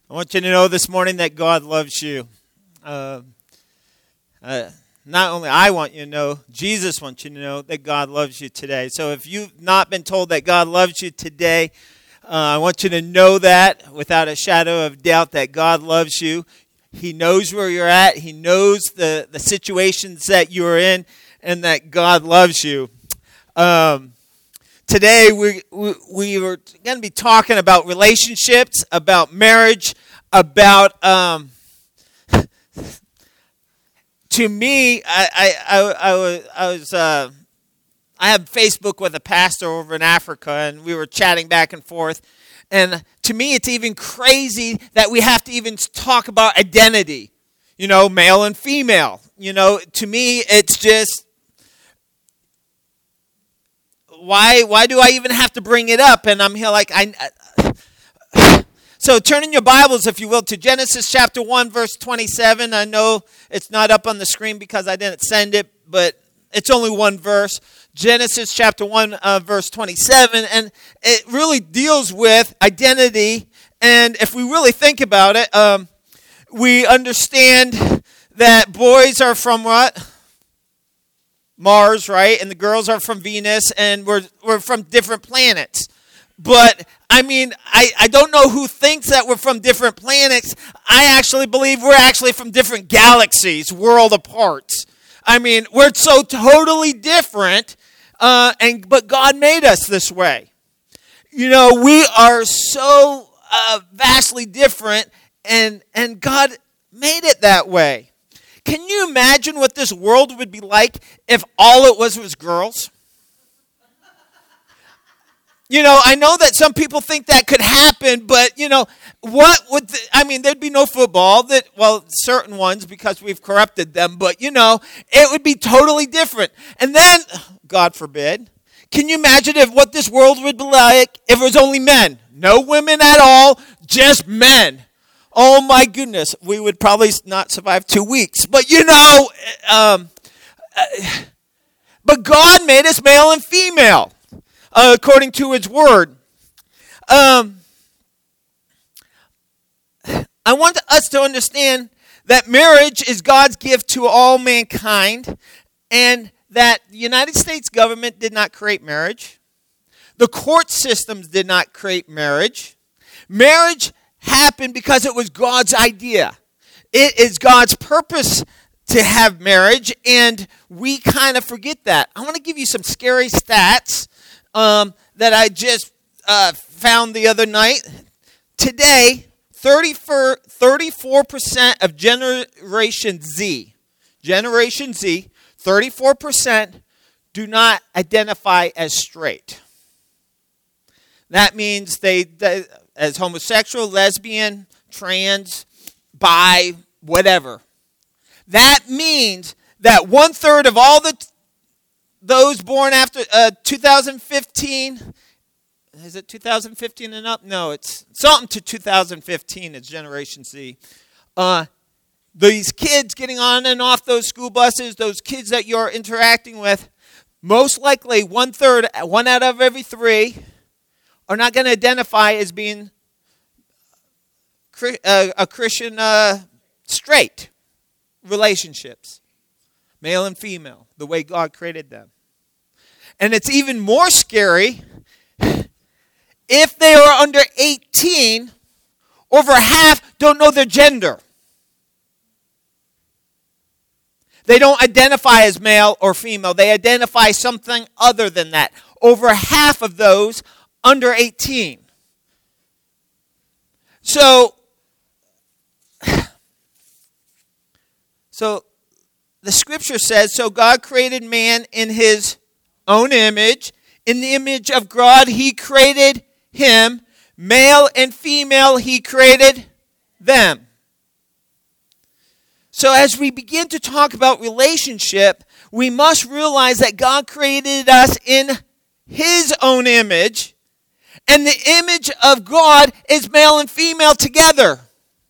I want you to know this morning that God loves you. Not only I want you to know, Jesus wants you to know that God loves you today. So if you've not been told that God loves you today, I want you to know that without a shadow of doubt that God loves you. He knows where you're at. He knows the situations that you're in, and that God loves you. Today, we were going to be talking about relationships, about marriage, about, to me, I have Facebook with a pastor over in Africa, and we were chatting back and forth. And to me, it's even crazy that we have to even talk about identity, male and female. To me, it's just, why do I even have to bring it up? And I'm here like, So turn in your Bibles, if you will, to Genesis chapter 1, verse 27. I know it's not up on the screen because I didn't send it, but it's only one verse. Genesis chapter 1, verse 27. And it really deals with identity. And if we really think about it, we understand that boys are from what? Mars, right? And the girls are from Venus, and we're from different planets. But, I don't know who thinks that we're from different planets. I actually believe we're actually from different galaxies, world apart. We're so totally different, but God made us this way. We are so vastly different, and God made it that way. Can you imagine what this world would be like if all it was girls? I know that some people think that could happen, but, what would, there'd be no football, certain ones because we've corrupted them, but, it would be totally different. And then, God forbid, can you imagine what this world would be like if it was only men? No women at all, just men. Oh my goodness, we would probably not survive 2 weeks. But but God made us male and female, according to His Word. I want us to understand that marriage is God's gift to all mankind, and that the United States government did not create marriage. The court systems did not create marriage. Marriage happened because it was God's idea. It is God's purpose to have marriage, and we kind of forget that. I want to give you some scary stats that I just found the other night. Today, 34% of Generation Z, 34% do not identify as straight. That means they as homosexual, lesbian, trans, bi, whatever. That means that 1/3 of all those born after 2015, is it 2015 and up? No, it's something to 2015. It's Generation Z. These kids getting on and off those school buses, those kids that you're interacting with, most likely 1/3, 1 out of every 3, are not going to identify as being a Christian straight relationships, male and female, the way God created them. And it's even more scary if they are under 18, over half don't know their gender. They don't identify as male or female. They identify something other than that. Over half of those under 18. So the scripture says, so God created man in His own image. In the image of God, He created him. Male and female, He created them. So as we begin to talk about relationship, we must realize that God created us in His own image. And the image of God is male and female together.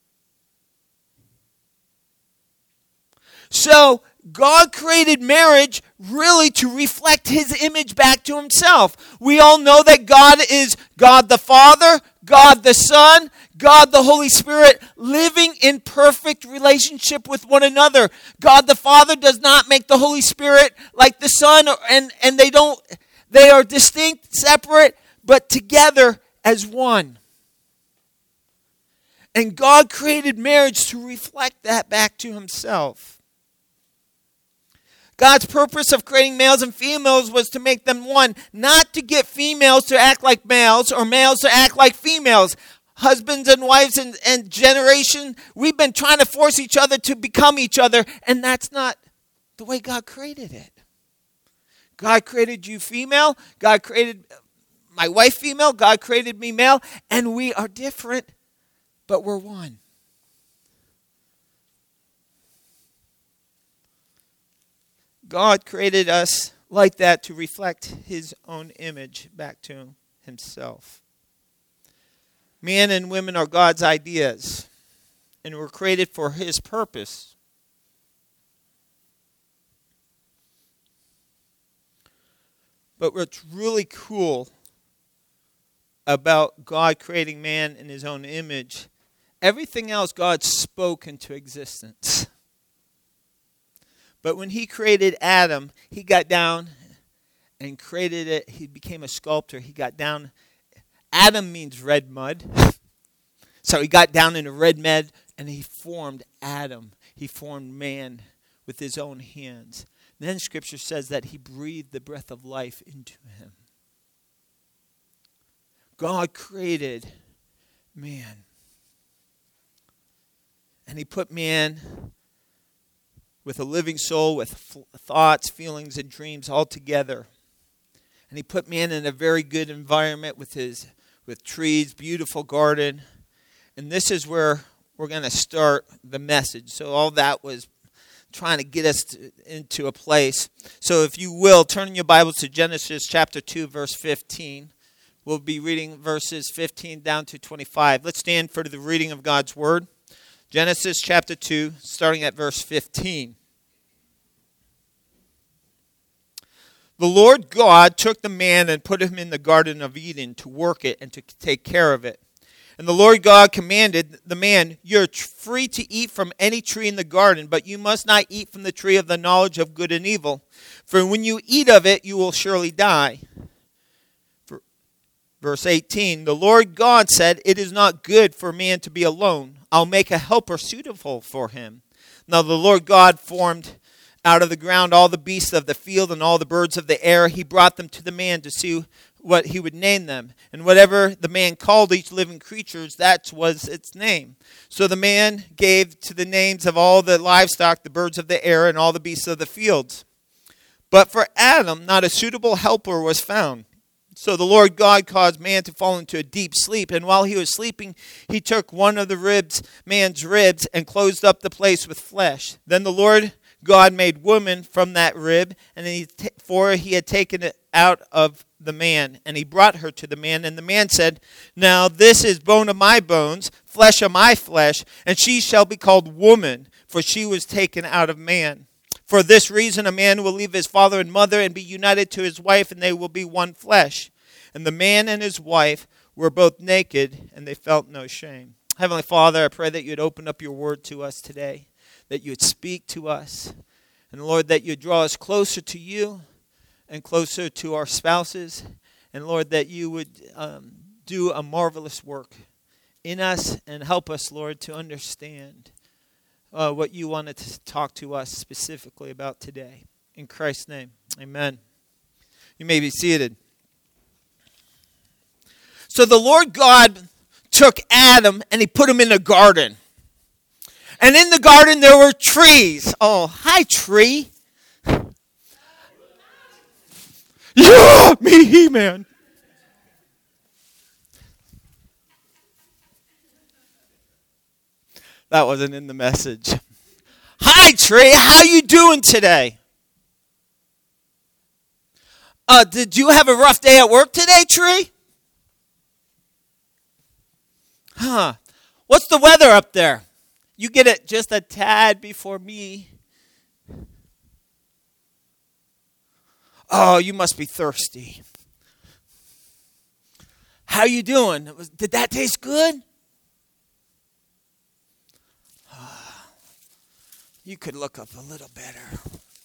So God created marriage really to reflect His image back to Himself. We all know that God is God the Father, God the Son, God the Holy Spirit, living in perfect relationship with one another. God the Father does not make the Holy Spirit like the Son, and they are distinct, separate, but together as one. And God created marriage to reflect that back to himself. God's purpose of creating males and females was to make them one, not to get females to act like males or males to act like females. Husbands and wives and generation, we've been trying to force each other to become each other, and that's not the way God created it. God created you female, God created my wife female, God created me male, and we are different, but we're one. God created us like that to reflect his own image back to himself. Men and women are God's ideas, and were created for his purpose. But what's really cool about God creating man in his own image, everything else God spoke into existence. But when he created Adam, he got down and created it. He became a sculptor. He got down. Adam means red mud. So he got down into red mud and he formed Adam. He formed man with his own hands. Then Scripture says that he breathed the breath of life into him. God created man. And he put man with a living soul, with thoughts, feelings, and dreams all together. And he put man in a very good environment with trees, beautiful garden. And this is where we're going to start the message. So all that was trying to get us into a place. So if you will, turn in your Bibles to Genesis chapter 2, verse 15. We'll be reading verses 15 down to 25. Let's stand for the reading of God's Word. Genesis chapter 2, starting at verse 15. The Lord God took the man and put him in the Garden of Eden to work it and to take care of it. And the Lord God commanded the man, "You're free to eat from any tree in the garden, but you must not eat from the tree of the knowledge of good and evil. For when you eat of it, you will surely die." Verse 18, the Lord God said, "It is not good for man to be alone. I'll make a helper suitable for him." Now the Lord God formed out of the ground all the beasts of the field and all the birds of the air. He brought them to the man to see what he would name them. And whatever the man called each living creature, that was its name. So the man gave to the names of all the livestock, the birds of the air, and all the beasts of the fields. But for Adam, not a suitable helper was found. So the Lord God caused man to fall into a deep sleep. And while he was sleeping, he took one of the man's ribs, and closed up the place with flesh. Then the Lord God made woman from that rib, and for he had taken it out of the man. And he brought her to the man. And the man said, "Now this is bone of my bones, flesh of my flesh, and she shall be called woman, for she was taken out of man. For this reason a man will leave his father and mother and be united to his wife, and they will be one flesh. And the man and his wife were both naked, and they felt no shame." Heavenly Father, I pray that you would open up your word to us today, that you would speak to us, and Lord, that you would draw us closer to you and closer to our spouses, and Lord, that you would do a marvelous work in us and help us, Lord, to understand what you wanted to talk to us specifically about today. In Christ's name, amen. You may be seated. So the Lord God took Adam and he put him in a garden. And in the garden there were trees. Oh, hi, tree. Yeah, me, He-Man. That wasn't in the message. Hi, tree. How you doing today? Did you have a rough day at work today, tree? Huh. What's the weather up there? You get it just a tad before me. Oh, you must be thirsty. How you doing? Did that taste good? You could look up a little better.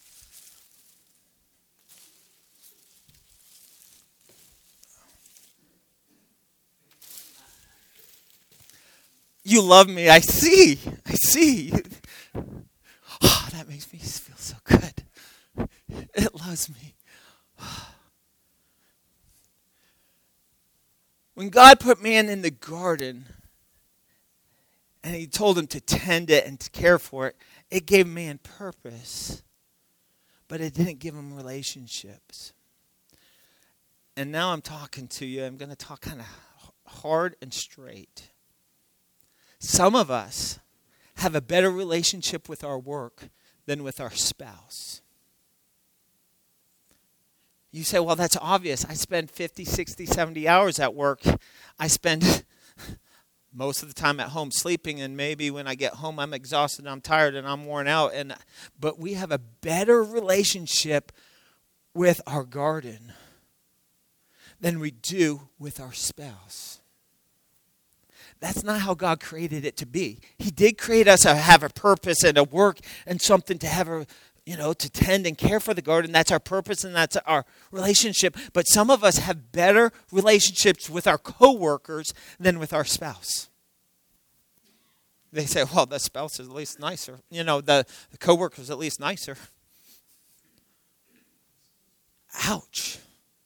You love me. I see. Oh, that makes me feel so good. It loves me. When God put man in the garden and he told him to tend it and to care for it, it gave man purpose, but it didn't give him relationships. And now I'm talking to you. I'm going to talk kind of hard and straight. Some of us have a better relationship with our work than with our spouse. You say, well, that's obvious. I spend 50, 60, 70 hours at work. I spend most of the time at home sleeping, and maybe when I get home I'm exhausted, I'm tired, and I'm worn out. But we have a better relationship with our garden than we do with our spouse. That's not how God created it to be. He did create us to have a purpose and a work and something to have to tend and care for the garden. That's our purpose and that's our relationship. But some of us have better relationships with our coworkers than with our spouse. They say, well, the spouse is at least nicer. The coworker is at least nicer. Ouch.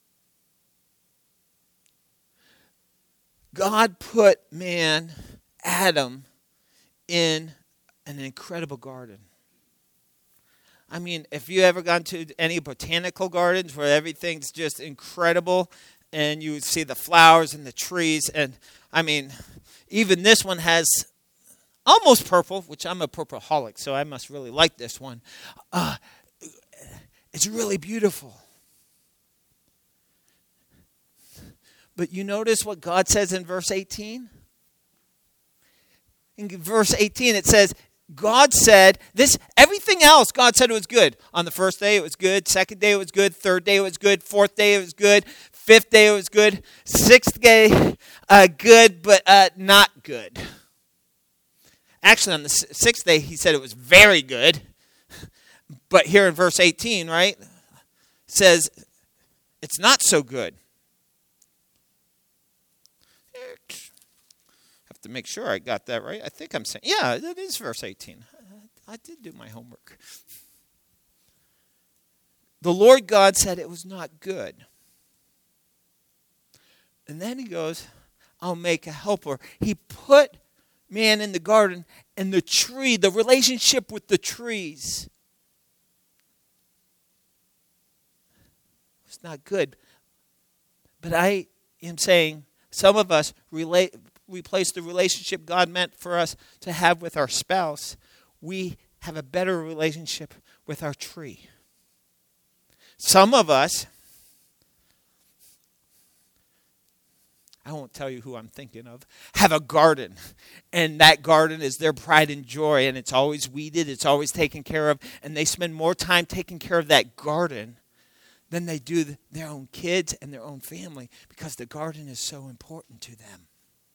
God put man, Adam, in an incredible garden. I mean, if you ever gone to any botanical gardens where everything's just incredible and you see the flowers and the trees, and I mean, even this one has almost purple, which I'm a purpleaholic, so I must really like this one. It's really beautiful. But you notice what God says in verse 18? In verse 18 it says, God said, everything else God said it was good. On the first day it was good, second day it was good, third day it was good, fourth day it was good, fifth day it was good, sixth day good, but not good. Actually, on the sixth day he said it was very good. But here in verse 18, right, says it's not so good. Have to make sure I got that right. I think I'm saying, yeah, it is verse 18. I did do my homework. The Lord God said it was not good. And then he goes, I'll make a helper. He put man in the garden, and the tree, the relationship with the trees, was not good. But I am saying some of us replace the relationship God meant for us to have with our spouse. We have a better relationship with our tree. Some of us, I won't tell you who I'm thinking of, have a garden. And that garden is their pride and joy. And it's always weeded. It's always taken care of. And they spend more time taking care of that garden than they do their own kids and their own family, because the garden is so important to them.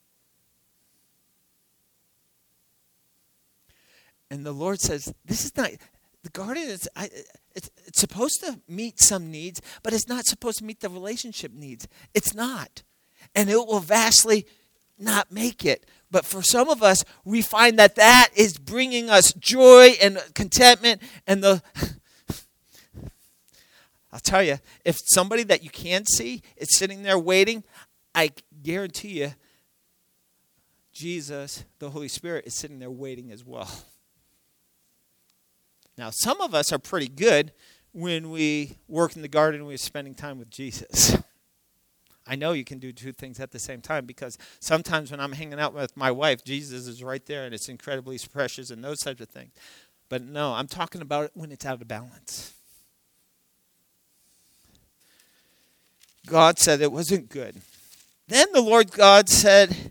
And the Lord says, this is not, the garden is, it's supposed to meet some needs, but it's not supposed to meet the relationship needs. It's not. And it will vastly not make it. But for some of us, we find that is bringing us joy and contentment. And I'll tell you, if somebody that you can't see is sitting there waiting, I guarantee you, Jesus, the Holy Spirit, is sitting there waiting as well. Now, some of us are pretty good when we work in the garden and we're spending time with Jesus. I know you can do two things at the same time, because sometimes when I'm hanging out with my wife, Jesus is right there and it's incredibly precious and those types of things. But no, I'm talking about it when it's out of balance. God said it wasn't good. Then the Lord God said,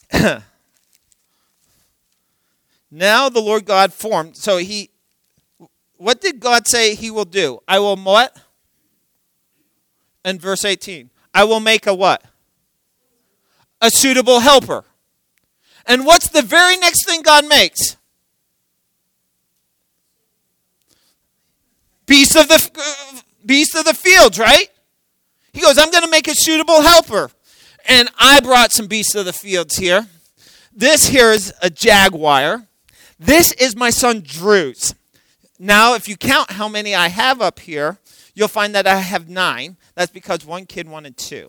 now the Lord God formed. So what did God say he will do? I will what? In verse 18. I will make a what? a suitable helper. And what's the very next thing God makes? Beasts of the fields, right? He goes, I'm going to make a suitable helper. And I brought some beasts of the fields here. This here is a jaguar. This is my son Drew's. Now, if you count how many I have up here, you'll find that I have 9. That's because one kid wanted 2.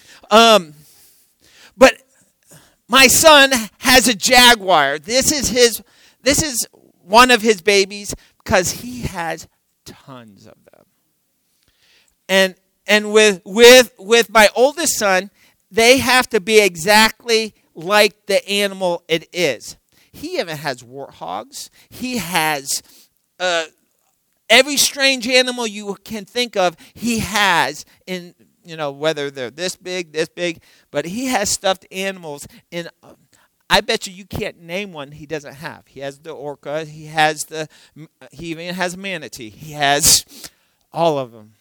But my son has a jaguar. This is one of his babies because he has tons of them. And with my oldest son, they have to be exactly like the animal it is. He even has warthogs. He has every strange animal you can think of. He has in, whether they're this big, but he has stuffed animals. And I bet you can't name one he doesn't have. He has the orca. He even has a manatee. He has all of them.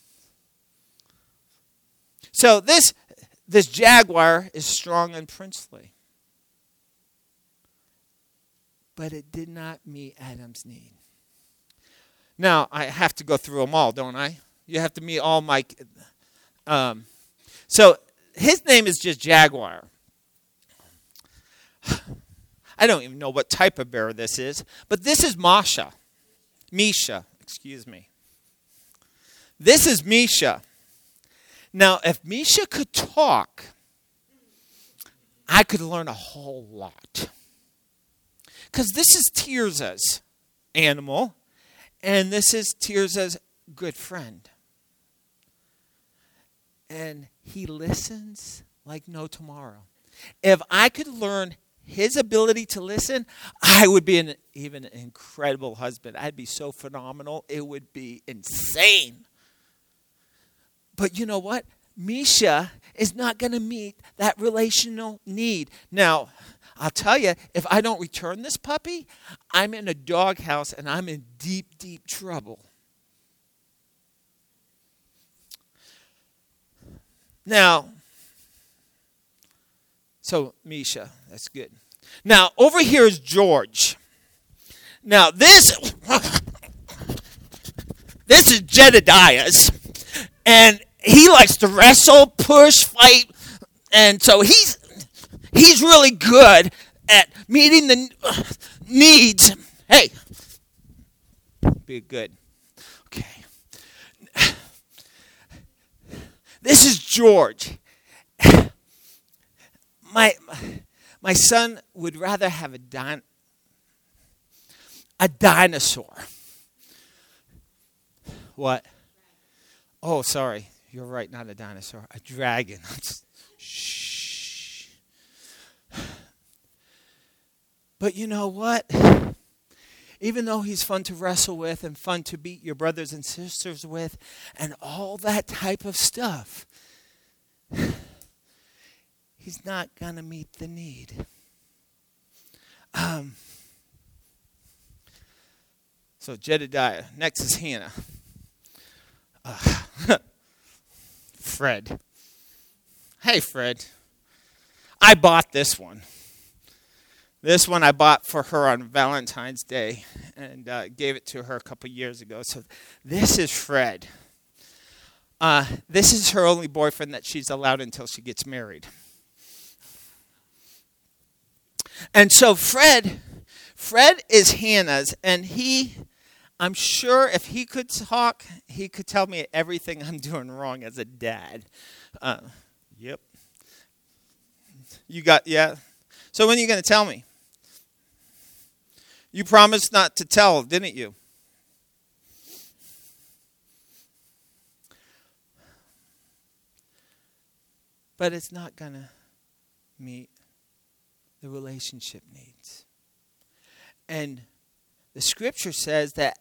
So this jaguar is strong and princely. But it did not meet Adam's need. Now, I have to go through them all, don't I? You have to meet all my... So his name is just Jaguar. I don't even know what type of bear this is. But this is Misha. Excuse me. This is Misha. Now, if Misha could talk, I could learn a whole lot. Because this is Tirza's animal, and this is Tirza's good friend. And he listens like no tomorrow. If I could learn his ability to listen, I would be even an incredible husband. I'd be so phenomenal. It would be insane. But you know what? Misha is not going to meet that relational need. Now, I'll tell you, if I don't return this puppy, I'm in a doghouse and I'm in deep, deep trouble. Now, so Misha, that's good. Now, over here is George. Now, this is Jedediah's. And he likes to wrestle, push, fight. And so he's really good at meeting the needs. Hey, be good. Okay. This is George. My son would rather have a dinosaur. What? Oh, sorry. You're right, not a dinosaur. A dragon. Shh. But you know what? Even though he's fun to wrestle with and fun to beat your brothers and sisters with and all that type of stuff, he's not going to meet the need. So Jedediah. Next is Hannah. Fred. Hey, Fred. I bought this one. This one I bought for her on Valentine's Day and gave it to her a couple years ago. So this is Fred. This is her only boyfriend that she's allowed until she gets married. And so Fred is Hannah's, and I'm sure if he could talk, he could tell me everything I'm doing wrong as a dad. Yep. Yeah. So when are you going to tell me? You promised not to tell, didn't you? But it's not going to meet the relationship needs. And the scripture says that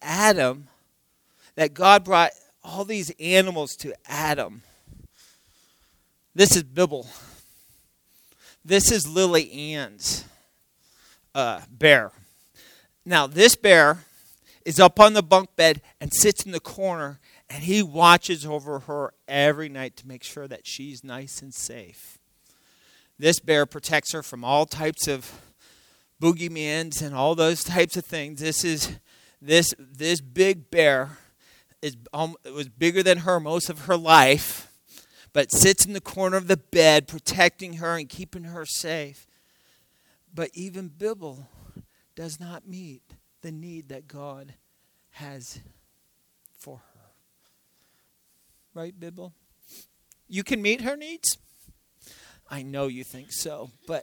God brought all these animals to Adam. This is Bibble. This is Lily Ann's bear. Now, this bear is up on the bunk bed and sits in the corner, and he watches over her every night to make sure that she's nice and safe. This bear protects her from all types of boogeymans and all those types of things. This big bear it was bigger than her most of her life, but sits in the corner of the bed protecting her and keeping her safe. But even Bibble does not meet the need that God has for her. Right, Bibble? You can meet her needs? I know you think so, but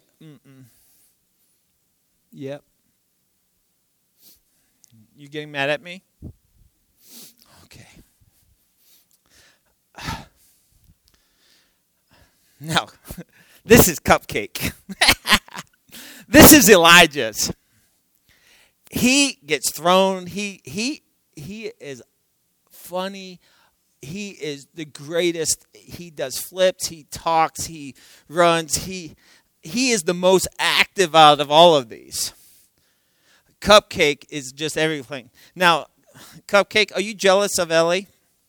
Yep. You getting mad at me? Okay. Now, this is Cupcake. This is Elijah's. He gets thrown. He is funny. He is the greatest. He does flips. He talks. He runs. He is the most active out of all of these. Cupcake is just everything. Now, Cupcake, are you jealous of Ellie?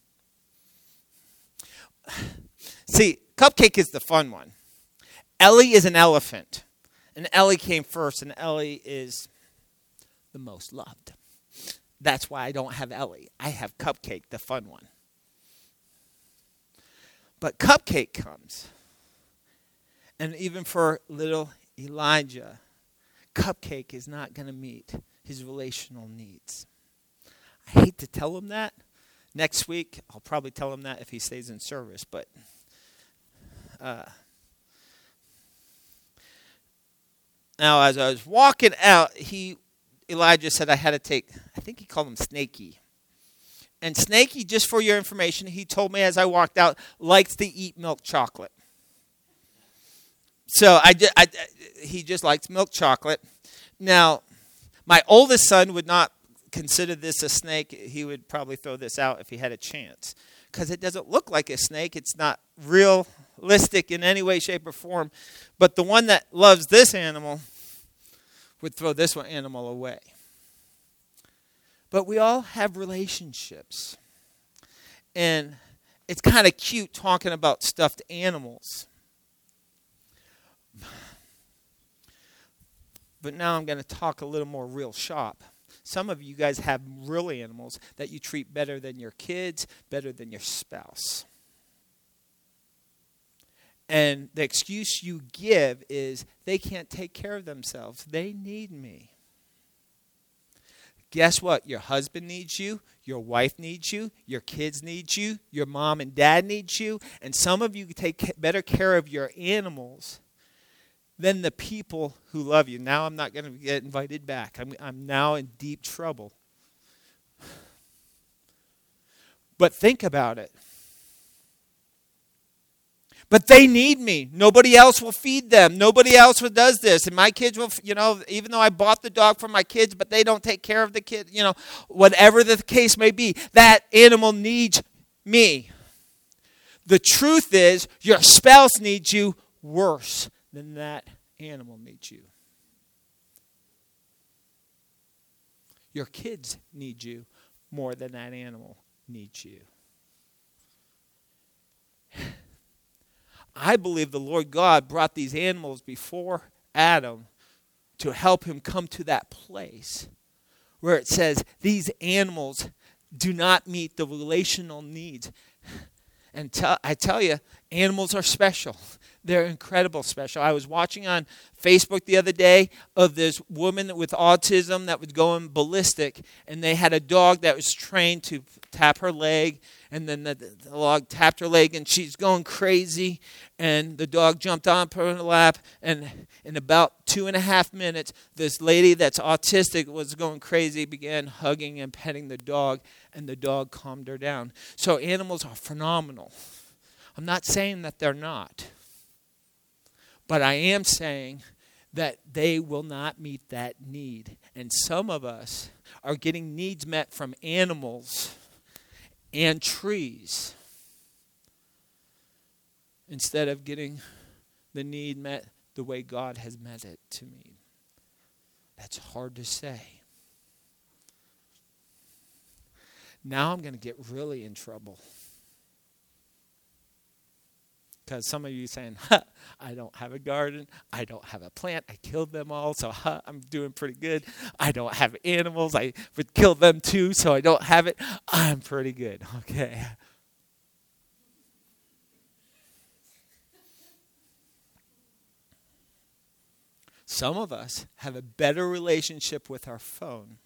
See, Cupcake is the fun one. Ellie is an elephant. And Ellie came first, and Ellie is the most loved. That's why I don't have Ellie. I have Cupcake, the fun one. But Cupcake comes. And even for little Elijah, Cupcake is not going to meet his relational needs. I hate to tell him that. Next week, I'll probably tell him that if he stays in service. But now, as I was walking out, Elijah said I had to take, I think he called him Snaky. And Snaky, just for your information, he told me as I walked out, likes to eat milk chocolate. So he just likes milk chocolate. Now, my oldest son would not consider this a snake. He would probably throw this out if he had a chance. Because it doesn't look like a snake. It's not realistic in any way, shape, or form. But the one that loves this animal would throw this one animal away. But we all have relationships. And it's kind of cute talking about stuffed animals. But now I'm going to talk a little more real shop. Some of you guys have real animals that you treat better than your kids, better than your spouse. And the excuse you give is they can't take care of themselves. They need me. Guess what? Your husband needs you. Your wife needs you. Your kids need you. Your mom and dad need you. And some of you take better care of your animals than the people who love you. Now I'm not going to get invited back. I'm now in deep trouble. But think about it. But they need me. Nobody else will feed them. Nobody else does this. And my kids will, even though I bought the dog for my kids, but they don't take care of the kid, whatever the case may be, that animal needs me. The truth is, your spouse needs you worse than that animal needs you. Your kids need you more than that animal needs you. I believe the Lord God brought these animals before Adam to help him come to that place where it says these animals do not meet the relational needs. And I tell you, animals are special. They're incredible special. I was watching on Facebook the other day of this woman with autism that was going ballistic, and they had a dog that was trained to tap her leg, and then the dog tapped her leg, and she's going crazy, and the dog jumped on her lap, and in about 2.5 minutes, this lady that's autistic was going crazy, began hugging and petting the dog, and the dog calmed her down. So animals are phenomenal. I'm not saying that they're not. But I am saying that they will not meet that need. And some of us are getting needs met from animals and trees instead of getting the need met the way God has met it to me. That's hard to say. Now I'm going to get really in trouble. Because some of you saying, I don't have a garden. I don't have a plant. I killed them all, so I'm doing pretty good. I don't have animals. I would kill them too, so I don't have it. I'm pretty good. Okay. Some of us have a better relationship with our phone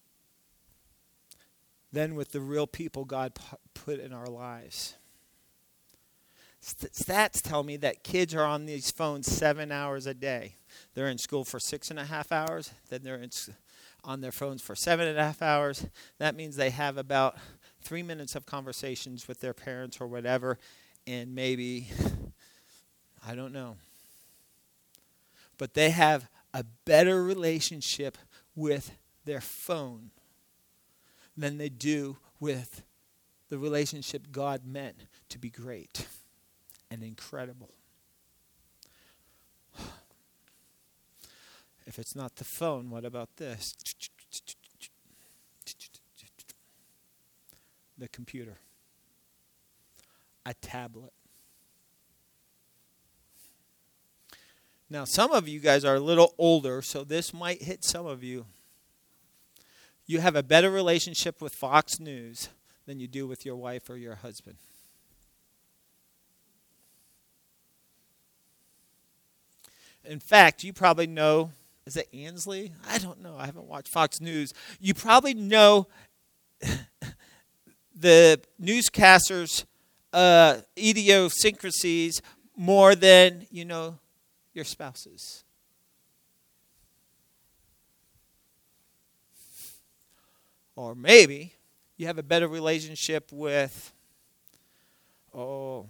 than with the real people God put in our lives. Stats tell me that kids are on these phones 7 hours a day. They're in school for 6.5 hours. Then they're on their phones for 7.5 hours. That means they have about 3 minutes of conversations with their parents or whatever. And maybe, I don't know. But they have a better relationship with their phone than they do with the relationship God meant to be great and incredible. If it's not the phone, what about this? The computer. A tablet. Now, some of you guys are a little older, so this might hit some of you. You have a better relationship with Fox News than you do with your wife or your husband. In fact, you probably know, is it Ansley? I don't know. I haven't watched Fox News. You probably know the newscasters' idiosyncrasies more than you know your spouses. Or maybe you have a better relationship with, The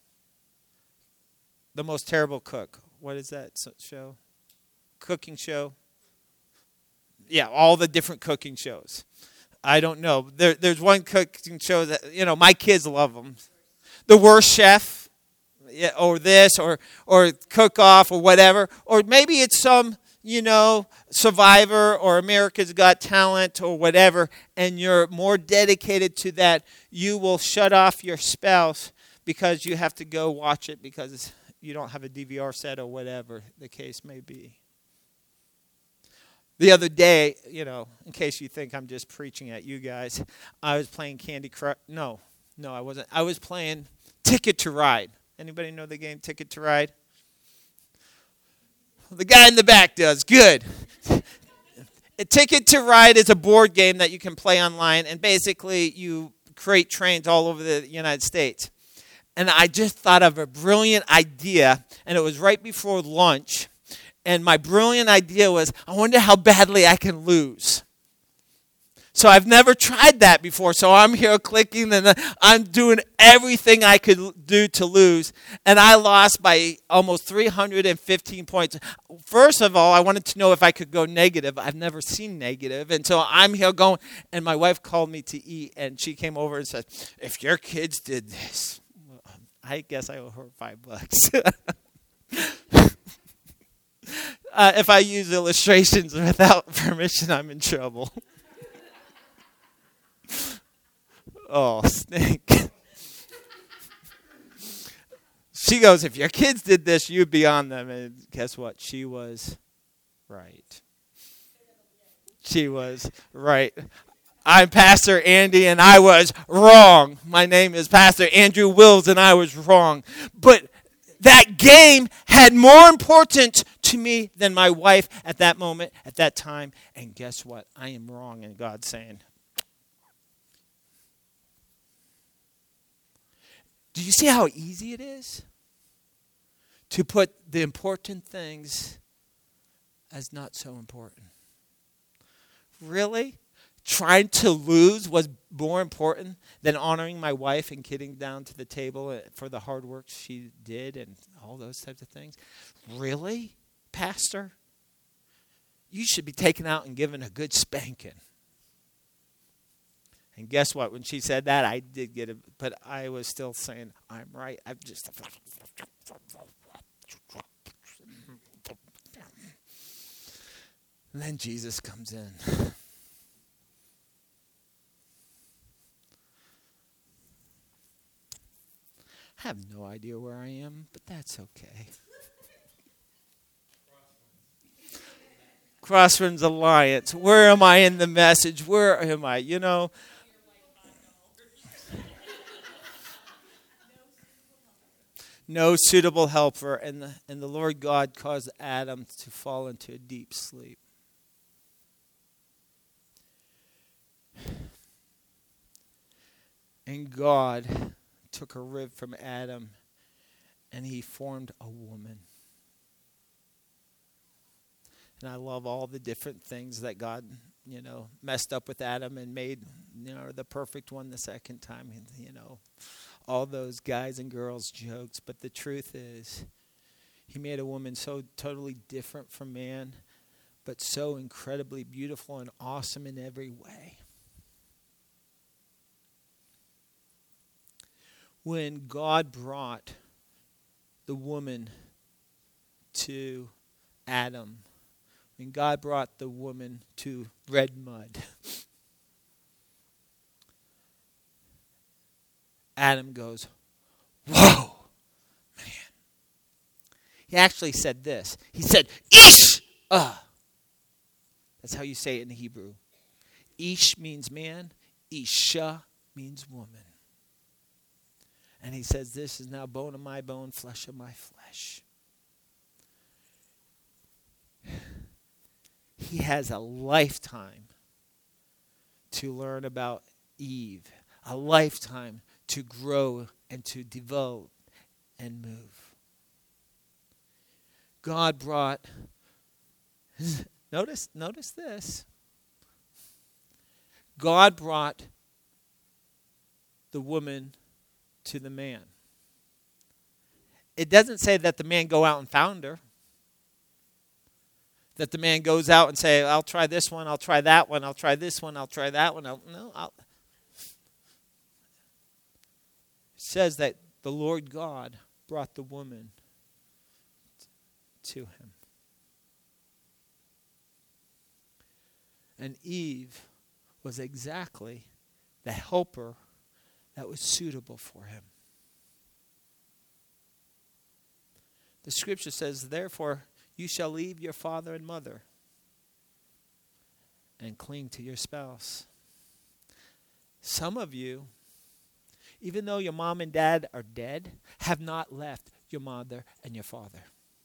Most Terrible Cook. What is that show? Cooking show? Yeah, all the different cooking shows. I don't know. There's one cooking show that, my kids love them. The Worst Chef, or this, or Cook Off, or whatever. Or maybe it's some, Survivor or America's Got Talent or whatever, and you're more dedicated to that. You will shut off your spouse because you have to go watch it because you don't have a DVR set or whatever the case may be. The other day, in case you think I'm just preaching at you guys, I was playing Candy Crush. No, I wasn't. I was playing Ticket to Ride. Anybody know the game Ticket to Ride? The guy in the back does. Good. A Ticket to Ride is a board game that you can play online, and basically you create trains all over the United States. And I just thought of a brilliant idea, and it was right before lunch. And my brilliant idea was, I wonder how badly I can lose. So I've never tried that before. So I'm here clicking, and I'm doing everything I could do to lose. And I lost by almost 315 points. First of all, I wanted to know if I could go negative. I've never seen negative. And so I'm here going, and my wife called me to eat, and she came over and said, if your kids did this, I guess I owe her $5. If I use illustrations without permission, I'm in trouble. Oh, stink. She goes, if your kids did this, you'd be on them. And guess what? She was right. She was right. I'm Pastor Andy, and I was wrong. My name is Pastor Andrew Wills, and I was wrong. But that game had more importance to me than my wife at that moment, at that time. And guess what? I am wrong, and God's saying, do you see how easy it is to put the important things as not so important? Really? Trying to lose was more important than honoring my wife and getting down to the table for the hard work she did and all those types of things? Really, Pastor? You should be taken out and given a good spanking. And guess what? When she said that, I did get it, but I was still saying, I'm right. I'm just... And then Jesus comes in. have no idea where I am, but that's okay. Crosswinds Alliance. Where am I in the message? Where am I? You know. No suitable helper. And the Lord God caused Adam to fall into a deep sleep. And God took a rib from Adam and he formed a woman. And I love all the different things that God, messed up with Adam and made, the perfect one the second time, all those guys and girls jokes. But the truth is, he made a woman so totally different from man, but so incredibly beautiful and awesome in every way. When God brought the woman to Adam, when God brought the woman to red mud, Adam goes, whoa, man. He actually said this. He said, Ish! That's how you say it in Hebrew. Ish means man. Isha means woman. And he says, this is now bone of my bone, flesh of my flesh. He has a lifetime to learn about Eve, a lifetime to grow and to develop and move. God brought, notice this. God brought the woman to the man. It doesn't say that the man go out and found her. That the man goes out and say, I'll try this one, I'll try that one, I'll try this one, I'll try that one. It says that the Lord God brought the woman to him. And Eve was exactly the helper that was suitable for him. The scripture says, therefore, you shall leave your father and mother and cling to your spouse. Some of you, even though your mom and dad are dead, have not left your mother and your father.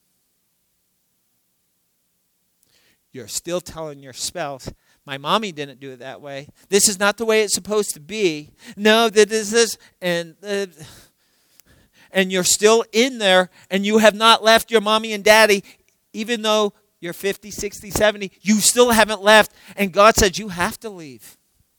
You're still telling your spouse, my mommy didn't do it that way. This is not the way it's supposed to be. No, that is this. And you're still in there, and you have not left your mommy and daddy. Even though you're 50, 60, 70, you still haven't left. And God said, you have to leave.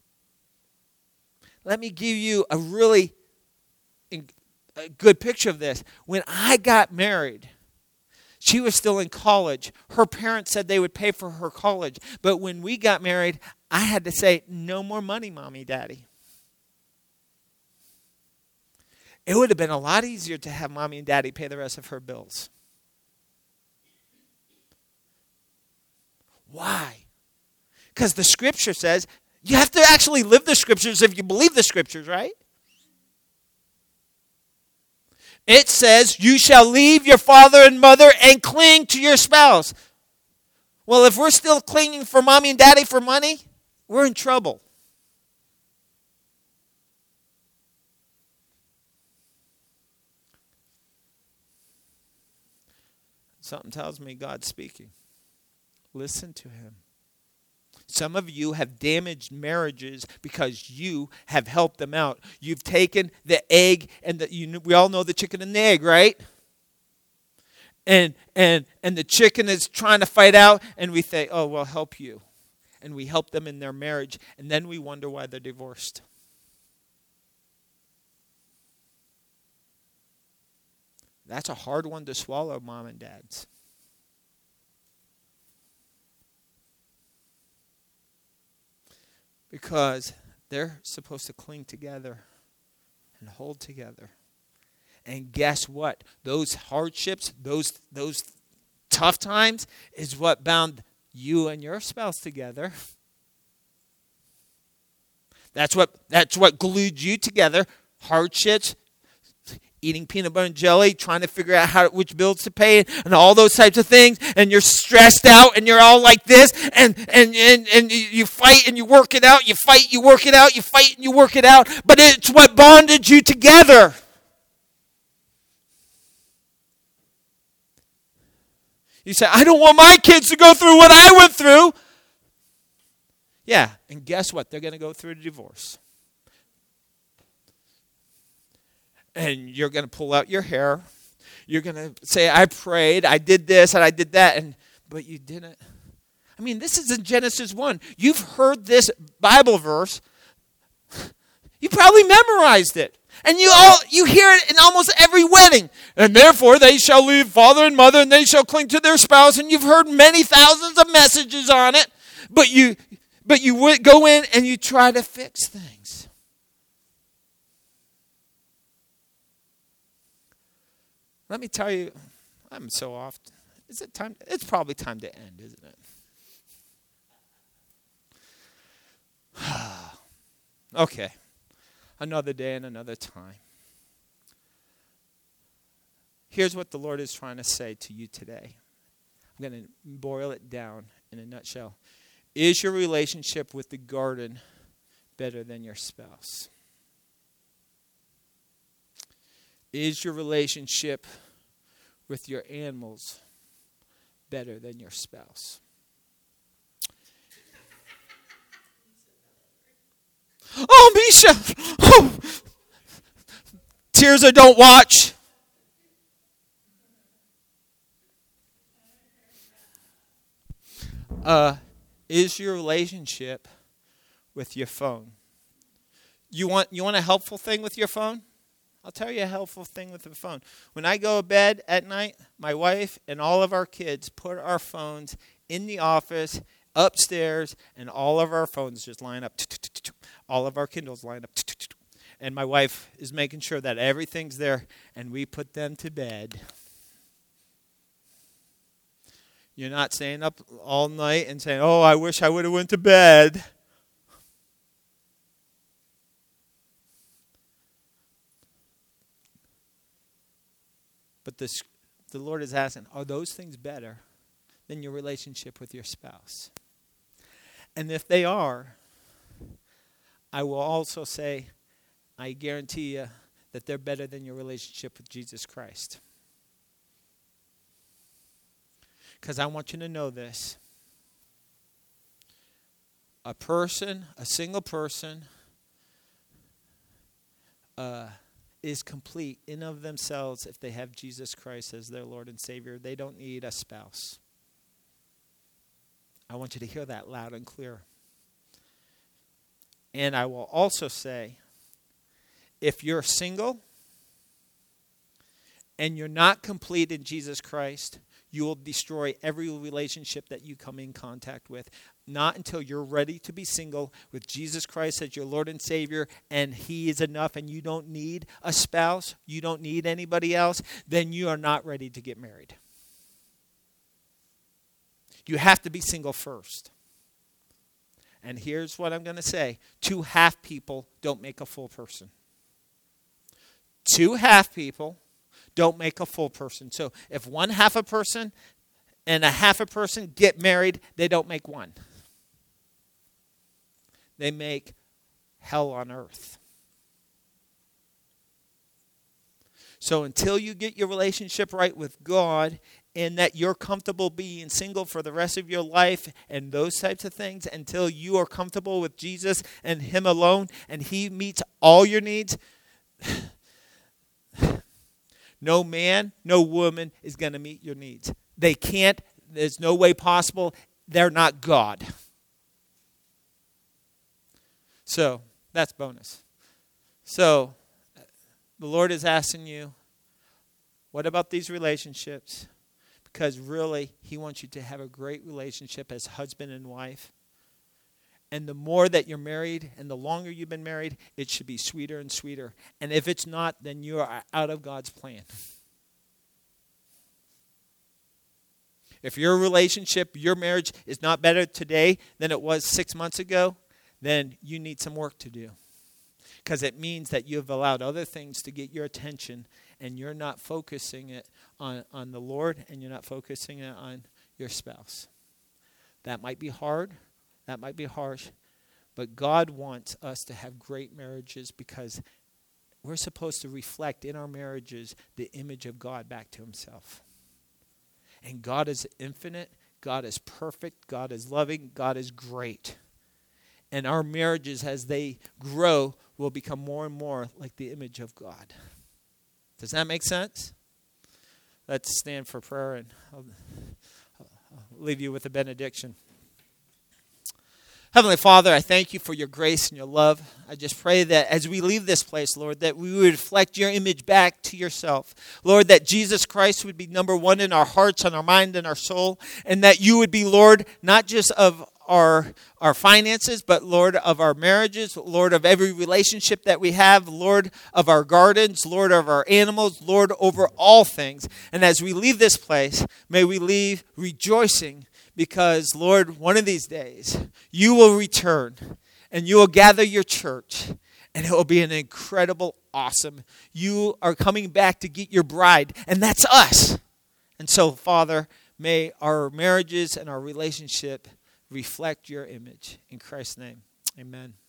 Let me give you a really good picture of this. When I got married, she was still in college. Her parents said they would pay for her college. But when we got married, I had to say, no more money, Mommy, Daddy. It would have been a lot easier to have Mommy and Daddy pay the rest of her bills. Why? Because the scripture says, you have to actually live the scriptures if you believe the scriptures, right? It says, you shall leave your father and mother and cling to your spouse. Well, if we're still clinging for mommy and daddy for money, we're in trouble. Something tells me God's speaking. Listen to him. Some of you have damaged marriages because you have helped them out. You've taken the egg and we all know the chicken and the egg, right? And the chicken is trying to fight out, and we say, "Oh, we'll help you," and we help them in their marriage, and then we wonder why they're divorced. That's a hard one to swallow, mom and dads. Because they're supposed to cling together and hold together. And guess what? Those hardships, those tough times is what bound you and your spouse together. That's what glued you together. Hardships. eating peanut butter and jelly, trying to figure out which bills to pay, and all those types of things, and you're stressed out, and you're all like this, and you fight and you work it out, you fight, you work it out, you fight and you work it out, but it's what bonded you together. You say, I don't want my kids to go through what I went through. Yeah, and guess what? They're going to go through a divorce. And you're going to pull out your hair. You're going to say, I prayed, I did this, and I did that, but you didn't. I mean, this is in Genesis 1. You've heard this Bible verse. You probably memorized it. And you hear it in almost every wedding. And therefore they shall leave father and mother, and they shall cling to their spouse. And you've heard many thousands of messages on it. But you would go in and you try to fix things. Let me tell you, I'm so off. Is it time? It's probably time to end, isn't it? Okay. Another day and another time. Here's what the Lord is trying to say to you today. I'm going to boil it down in a nutshell. Is your relationship with the garden better than your spouse? Is your relationship with your animals better than your spouse? Oh, Misha! Oh. Tears I don't watch. Is your relationship with your phone? You want a helpful thing with your phone? I'll tell you a helpful thing with the phone. When I go to bed at night, my wife and all of our kids put our phones in the office, upstairs, and all of our phones just line up. All of our Kindles line up. And my wife is making sure that everything's there, and we put them to bed. You're not staying up all night and saying, oh, I wish I would have went to bed. But the Lord is asking, are those things better than your relationship with your spouse? And if they are, I will also say, I guarantee you that they're better than your relationship with Jesus Christ. Because I want you to know this. A single person, is complete in of themselves if they have Jesus Christ as their Lord and Savior. They don't need a spouse. I want you to hear that loud and clear. And I will also say, if you're single and you're not complete in Jesus Christ, you will destroy every relationship that you come in contact with. Not until you're ready to be single with Jesus Christ as your Lord and Savior, and He is enough, and you don't need a spouse, you don't need anybody else, then you are not ready to get married. You have to be single first. And here's what I'm going to say. 2 half people don't make a full person. 2 half people don't make a full person. So if 1 half a person and a half a person get married, they don't make one. They make hell on earth. So until you get your relationship right with God, and that you're comfortable being single for the rest of your life and those types of things, until you are comfortable with Jesus and Him alone, and He meets all your needs, no man, no woman is going to meet your needs. They can't. There's no way possible. They're not God. So, that's bonus. So, the Lord is asking you, what about these relationships? Because really, He wants you to have a great relationship as husband and wife. And the more that you're married and the longer you've been married, it should be sweeter and sweeter. And if it's not, then you are out of God's plan. If your relationship, your marriage is not better today than it was 6 months ago, then you need some work to do. Because it means that you've allowed other things to get your attention and you're not focusing it on the Lord, and you're not focusing it on your spouse. That might be hard. That might be harsh. But God wants us to have great marriages because we're supposed to reflect in our marriages the image of God back to himself. And God is infinite. God is perfect. God is loving. God is great. And our marriages, as they grow, will become more and more like the image of God. Does that make sense? Let's stand for prayer, and I'll leave you with a benediction. Heavenly Father, I thank you for your grace and your love. I just pray that as we leave this place, Lord, that we would reflect your image back to yourself. Lord, that Jesus Christ would be number one in our hearts, and our mind, and our soul, and that you would be, Lord, not just of our finances, but Lord, of our marriages, Lord, of every relationship that we have, Lord, of our gardens, Lord, of our animals, Lord, over all things. And as we leave this place, may we leave rejoicing, because, Lord, one of these days, you will return and you will gather your church, and it will be an incredible, awesome. You are coming back to get your bride, and that's us. And so, Father, may our marriages and our relationship reflect your image. In Christ's name, amen.